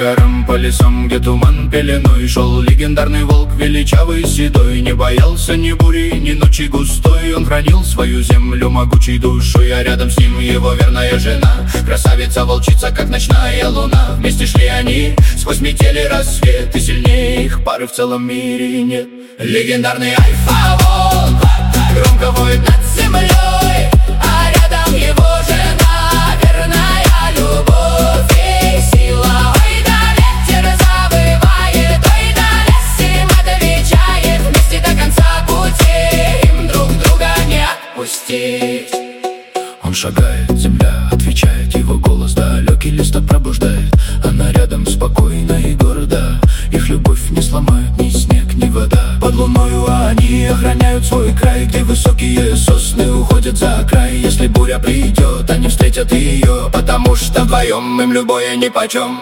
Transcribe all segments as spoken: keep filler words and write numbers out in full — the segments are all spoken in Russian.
горам, по лесам, где туман пеленой шел легендарный волк, величавый, седой. Не боялся ни бури, ни ночи густой. Он хранил свою землю могучей душой, а рядом с ним его верная жена, красавица-волчица, как ночная луна. Вместе шли они сквозь метели рассвет, и сильнее их пары в целом мире нет. Легендарный альфа-волк громко воет над землей, а рядом его жена, верная любовь и сила. Ой, да ветер завывает, ой, да лес им отвечает. Вместе до конца пути им друг друга не отпустить. Он шагает, земля отвечает, его голос далекий листок пробуждает. Она рядом спокойна и горда, их любовь не сломают ни снег, ни вода. Под луною они охраняют свой край, где высокие сосны уходят за край. Если буря придет, они встретят ее, потому что вдвоем им любое нипочем.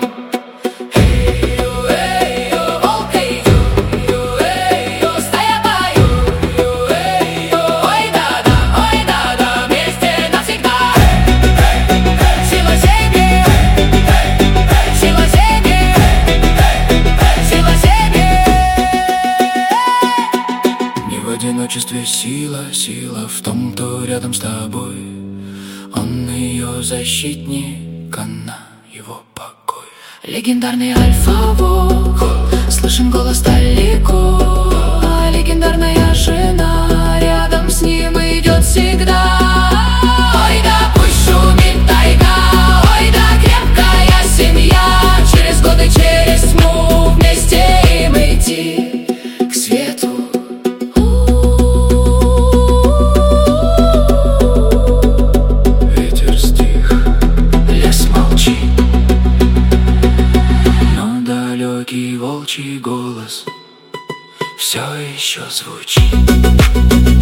В одиночестве сила, сила в том, кто рядом с тобой. Он ее защитник, она его покой. Легендарный альфа-волк, слышен голос далеко, а легендарная жена рядом с ним идет всегда. Ой, да пусть шумит тайга, ой, да крепкая семья. Через годы, через тьму вместе им идти к свету. Волчий голос все еще звучит.